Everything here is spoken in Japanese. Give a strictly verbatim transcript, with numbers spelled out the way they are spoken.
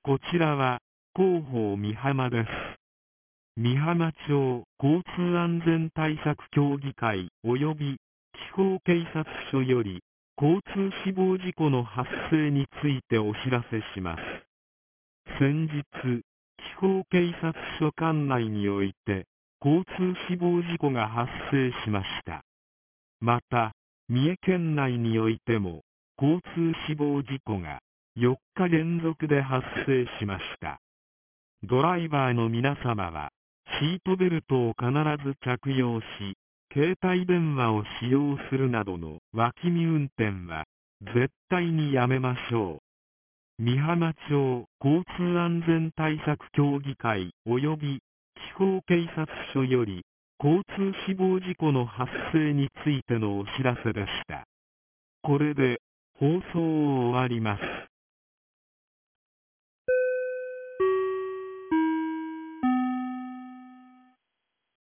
こちらは広報美浜です。美浜町交通安全対策協議会及び地方警察署より交通死亡事故の発生についてお知らせします。先日、地方警察署管内において交通死亡事故が発生しました。また、三重県内においても交通死亡事故がよっか連続で発生しました。ドライバーの皆様はシートベルトを必ず着用し、携帯電話を使用するなどの脇見運転は絶対にやめましょう。美浜町交通安全対策協議会及び地方警察署より交通死亡事故の発生についてのお知らせでした。これで放送を終わります。